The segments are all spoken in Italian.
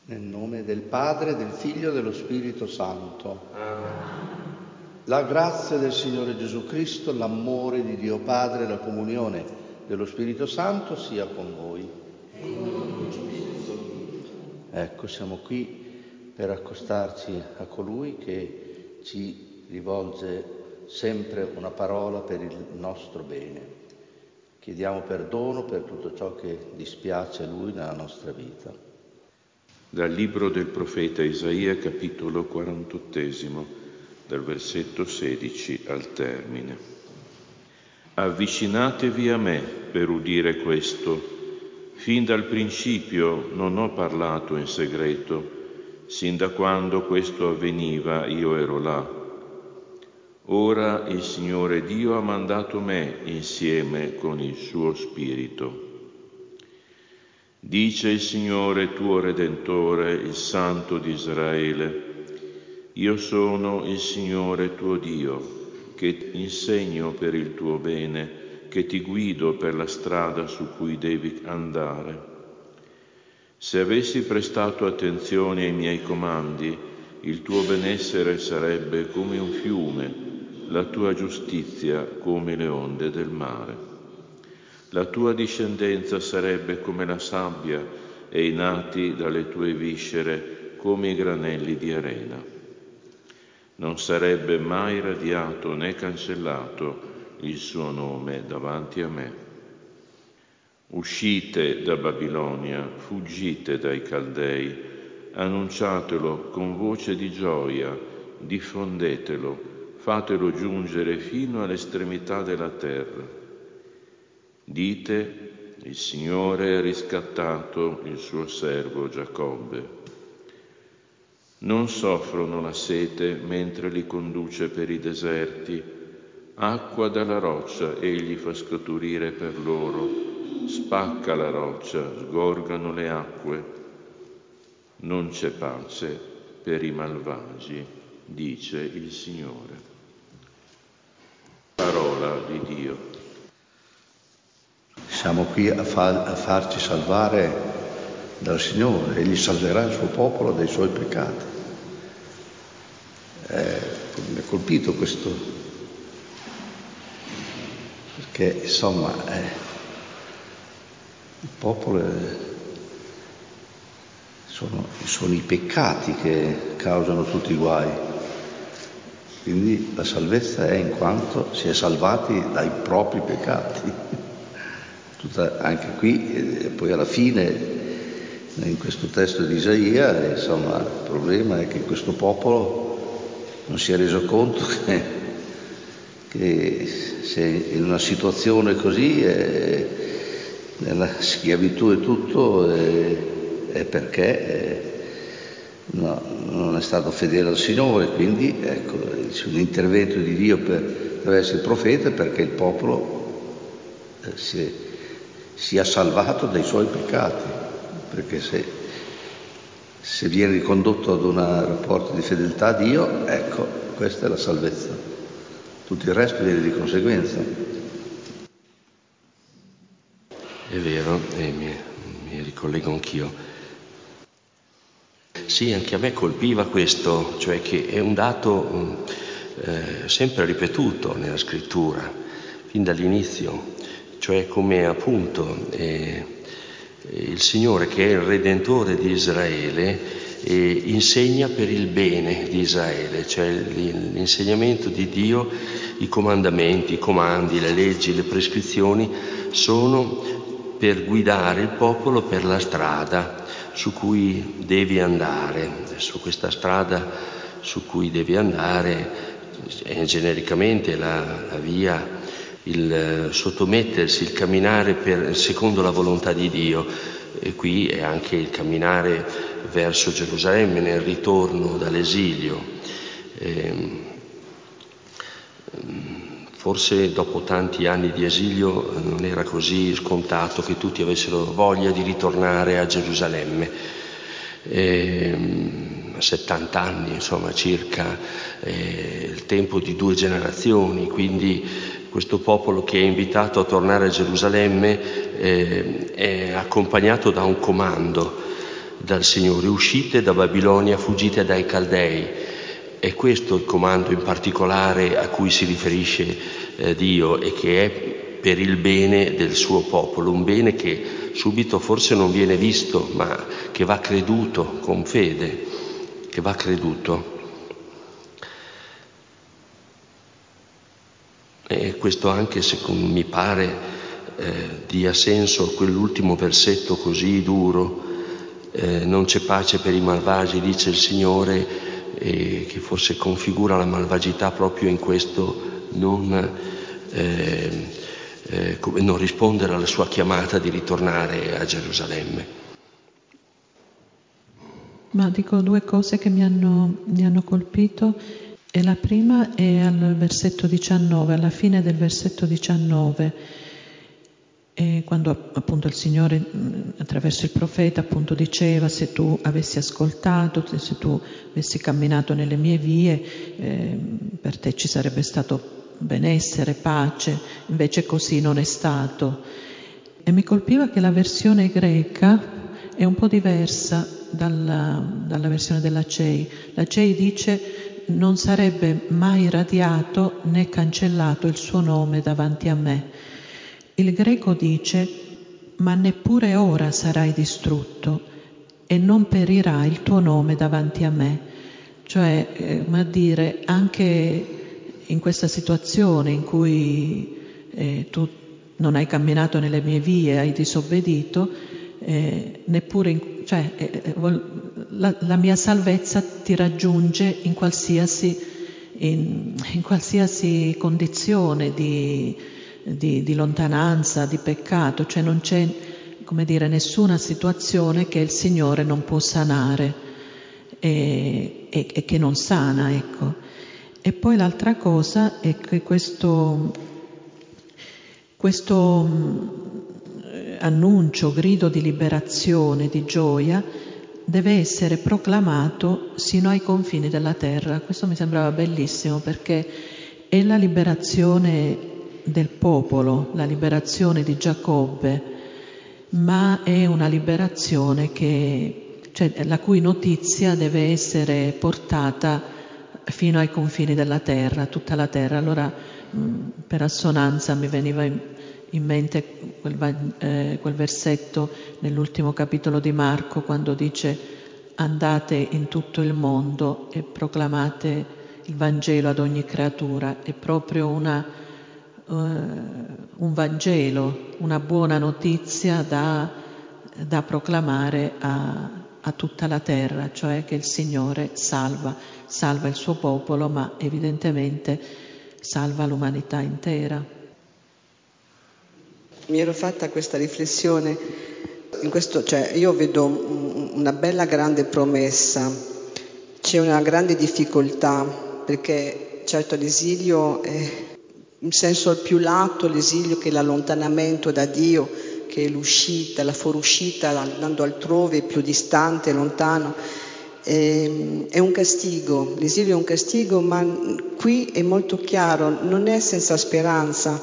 Nel nome del Padre, del Figlio e dello Spirito Santo. La grazia del Signore Gesù Cristo, l'amore di Dio Padre e la comunione dello Spirito Santo sia con voi. Ecco, siamo qui per accostarci a colui che ci rivolge sempre una parola per il nostro bene. Chiediamo perdono per tutto ciò che dispiace a Lui nella nostra vita. Dal libro del profeta Isaia, capitolo 48, dal versetto 16 al termine. Avvicinatevi a me per udire questo. Fin dal principio non ho parlato in segreto, sin da quando questo avveniva io ero là. Ora il Signore Dio ha mandato me insieme con il suo Spirito. Dice il Signore tuo Redentore, il Santo di Israele: io sono il Signore tuo Dio, che ti insegno per il tuo bene, che ti guido per la strada su cui devi andare. Se avessi prestato attenzione ai miei comandi, il tuo benessere sarebbe come un fiume, la tua giustizia come le onde del mare. La tua discendenza sarebbe come la sabbia e i nati dalle tue viscere come i granelli di arena. Non sarebbe mai radiato né cancellato il suo nome davanti a me. Uscite da Babilonia, fuggite dai Caldei, annunciatelo con voce di gioia, diffondetelo, fatelo giungere fino all'estremità della terra. Dite: il Signore ha riscattato il suo servo Giacobbe. Non soffrono la sete mentre li conduce per i deserti. Acqua dalla roccia egli fa scaturire per loro. Spacca la roccia, sgorgano le acque. Non c'è pace per i malvagi, dice il Signore. Parola di Dio. Siamo qui a farci salvare dal Signore. Egli salverà il suo popolo dai suoi peccati. Mi ha colpito questo, perché insomma il popolo sono i peccati che causano tutti i guai. Quindi la salvezza è in quanto si è salvati dai propri peccati. Anche qui, e poi alla fine, in questo testo di Isaia, insomma, il problema è che questo popolo non si è reso conto che se in una situazione così, nella schiavitù e tutto, è perché non è stato fedele al Signore. Quindi ecco, c'è un intervento di Dio attraverso il profeta perché il popolo sia salvato dai suoi peccati, perché se viene ricondotto ad un rapporto di fedeltà a Dio, ecco, questa è la salvezza. Tutto il resto viene di conseguenza. È vero, e mi ricollego anch'io. Sì, anche a me colpiva questo, cioè che è un dato sempre ripetuto nella scrittura, fin dall'inizio. Cioè come appunto il Signore, che è il Redentore di Israele, insegna per il bene di Israele, cioè l'insegnamento di Dio, i comandamenti, i comandi, le leggi, le prescrizioni sono per guidare il popolo per la strada su cui devi andare. Su questa strada su cui devi andare è genericamente la via, il sottomettersi, il camminare secondo la volontà di Dio, e qui è anche il camminare verso Gerusalemme nel ritorno dall'esilio. Forse dopo tanti anni di esilio non era così scontato che tutti avessero voglia di ritornare a Gerusalemme. 70 anni, insomma, circa, il tempo di 2 generazioni, quindi questo popolo che è invitato a tornare a Gerusalemme è accompagnato da un comando dal Signore, uscite da Babilonia, fuggite dai Caldei. È questo il comando in particolare a cui si riferisce Dio, e che è per il bene del suo popolo, un bene che subito forse non viene visto, ma che va creduto con fede, che va creduto. E questo anche, secondo mi pare, dia senso a quell'ultimo versetto così duro, non c'è pace per i malvagi, dice il Signore, che forse configura la malvagità proprio in questo non rispondere alla sua chiamata di ritornare a Gerusalemme. Ma dico due cose che mi hanno colpito, e la prima è al versetto 19, alla fine del versetto 19, quando appunto il Signore attraverso il profeta appunto diceva: se tu avessi ascoltato, se tu avessi camminato nelle mie vie, per te ci sarebbe stato benessere, pace, invece così non è stato. E mi colpiva che la versione greca è un po' diversa dalla versione della CEI. La CEI dice: non sarebbe mai radiato né cancellato il suo nome davanti a me. Il greco dice: ma neppure ora sarai distrutto e non perirà il tuo nome davanti a me. Cioè, ma dire, anche in questa situazione in cui tu non hai camminato nelle mie vie, hai disobbedito, neppure la mia salvezza ti raggiunge in qualsiasi condizione di lontananza, di peccato, cioè non c'è, come dire, nessuna situazione che il Signore non può sanare e che non sana, ecco. E poi l'altra cosa è che questo annuncio, grido di liberazione, di gioia, deve essere proclamato sino ai confini della terra. Questo mi sembrava bellissimo, perché è la liberazione del popolo, la liberazione di Giacobbe, ma è una liberazione la cui notizia deve essere portata fino ai confini della terra, tutta la terra. Allora, per assonanza mi veniva in mente quel versetto nell'ultimo capitolo di Marco, quando dice: andate in tutto il mondo e proclamate il Vangelo ad ogni creatura. È proprio un Vangelo, una buona notizia da proclamare a tutta la terra, cioè che il Signore salva il suo popolo, ma evidentemente salva l'umanità intera. Mi ero fatta questa riflessione, io vedo una bella grande promessa, c'è una grande difficoltà, perché certo l'esilio è in senso al più lato, l'esilio che è l'allontanamento da Dio, che è l'uscita, la fuoriuscita, andando altrove, più distante, lontano. È un castigo, l'esilio è un castigo, ma qui è molto chiaro, non è senza speranza,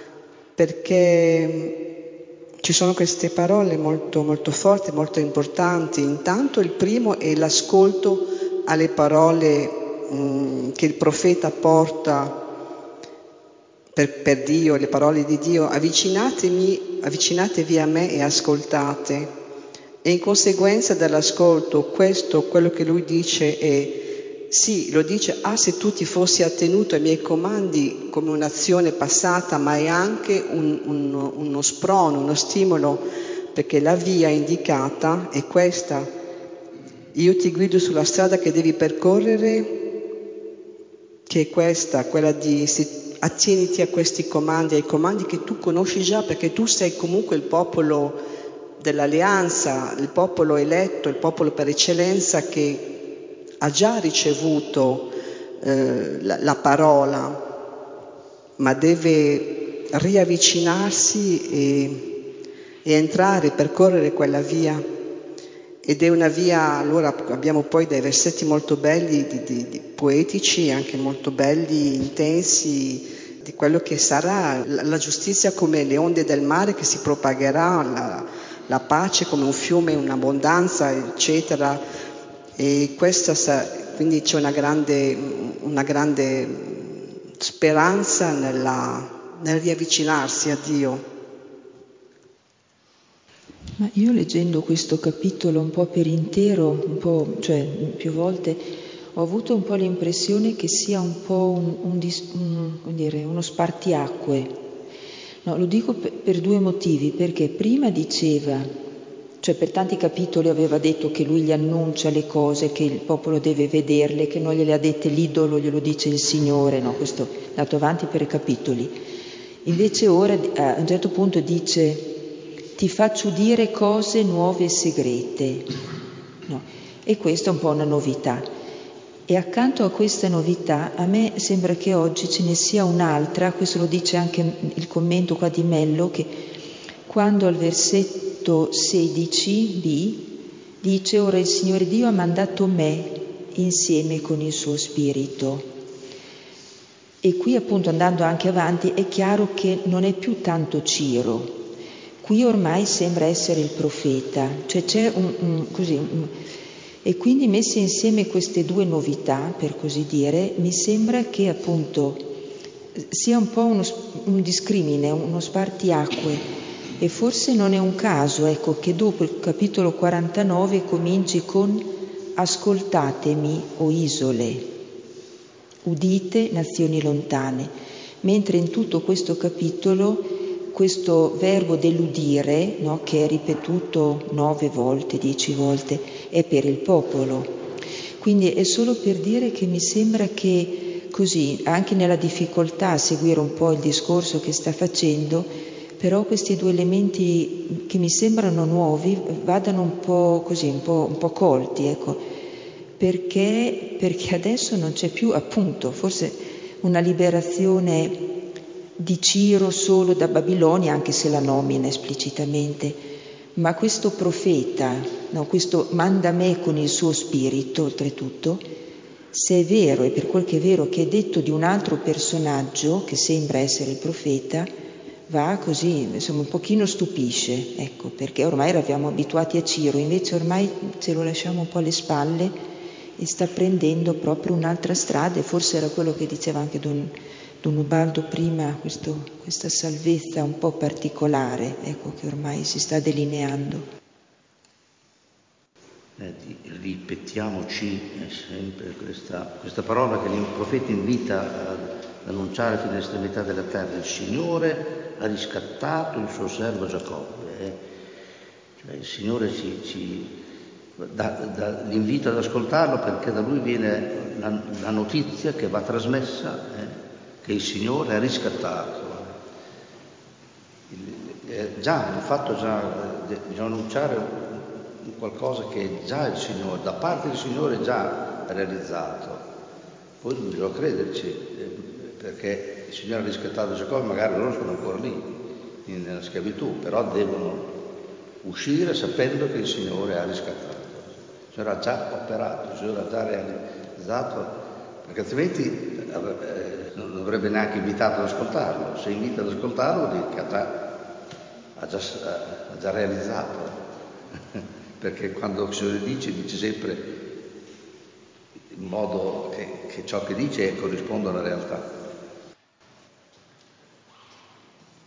perché ci sono queste parole molto, molto forti, molto importanti. Intanto il primo è l'ascolto alle parole che il profeta porta per Dio, le parole di Dio: avvicinatevi a me e ascoltate. E in conseguenza dell'ascolto, quello che lui dice è, sì, lo dice: se tu ti fossi attenuto ai miei comandi, come un'azione passata, ma è anche uno sprono, uno stimolo, perché la via indicata è questa: io ti guido sulla strada che devi percorrere, che è questa, quella di attieniti a questi comandi, ai comandi che tu conosci già, perché tu sei comunque il popolo dell'alleanza, il popolo eletto, il popolo per eccellenza che ha già ricevuto la parola, ma deve riavvicinarsi e entrare, percorrere quella via. Ed è una via, allora abbiamo poi dei versetti molto belli, di poetici, anche molto belli, intensi, di quello che sarà la giustizia come le onde del mare che si propagherà, la pace come un fiume in abbondanza, eccetera. E quindi c'è una grande speranza nel riavvicinarsi a Dio. Ma io leggendo questo capitolo un po' per intero, cioè più volte, ho avuto un po' l'impressione che sia un po' uno spartiacque. No, lo dico per due motivi, perché prima diceva, cioè per tanti capitoli aveva detto che lui gli annuncia le cose, che il popolo deve vederle, che non gliele ha dette l'idolo, glielo dice il Signore, no? Questo è andato avanti per i capitoli. Invece ora a un certo punto dice: ti faccio udire cose nuove e segrete, no? E questa è un po' una novità. E accanto a questa novità a me sembra che oggi ce ne sia un'altra, questo lo dice anche il commento qua di Mello, che quando al versetto 16b dice: ora il Signore Dio ha mandato me insieme con il suo Spirito. E qui appunto andando anche avanti è chiaro che non è più tanto Ciro. Qui ormai sembra essere il profeta, cioè c'è e quindi messe insieme queste due novità, per così dire, mi sembra che appunto sia un po' un discrimine, uno spartiacque, e forse non è un caso, ecco, che dopo il capitolo 49 cominci con: ascoltatemi, o isole, udite, nazioni lontane, mentre in tutto questo capitolo questo verbo dell'udire, no, che è ripetuto 9 volte, 10 volte, è per il popolo. Quindi è solo per dire che mi sembra che così, anche nella difficoltà a seguire un po' il discorso che sta facendo, però questi due elementi che mi sembrano nuovi vadano un po' così, un po' colti, ecco, perché adesso non c'è più, appunto, forse una liberazione di Ciro solo da Babilonia, anche se la nomina esplicitamente, ma questo profeta, no, questo manda me con il suo spirito, oltretutto, se è vero, e per quel che è vero, che è detto di un altro personaggio che sembra essere il profeta, va così, insomma, un pochino stupisce, ecco, perché ormai eravamo abituati a Ciro, invece ormai ce lo lasciamo un po' alle spalle e sta prendendo proprio un'altra strada, e forse era quello che diceva anche Don Ubaldo prima, questa salvezza un po' particolare, ecco, che ormai si sta delineando. Ripetiamoci sempre questa parola che il profeta invita ad annunciare fino all'estremità della terra: il Signore ha riscattato il suo servo Giacobbe. Cioè il Signore ci dà l'invito ad ascoltarlo, perché da lui viene la notizia che va trasmessa, che il Signore ha riscattato. Il fatto di annunciare qualcosa che già il Signore, da parte del Signore, già realizzato. Poi bisogna crederci, perché il Signore ha riscattato Giacobbe, magari loro sono ancora lì, nella schiavitù, però devono uscire sapendo che il Signore ha riscattato. Il Signore ha già operato, il Signore ha già realizzato, perché altrimenti non avrebbe neanche invitato ad ascoltarlo. Se invita ad ascoltarlo, vuol dire che ha già realizzato. Perché quando il Signore dice sempre in modo che ciò che dice corrisponda alla realtà.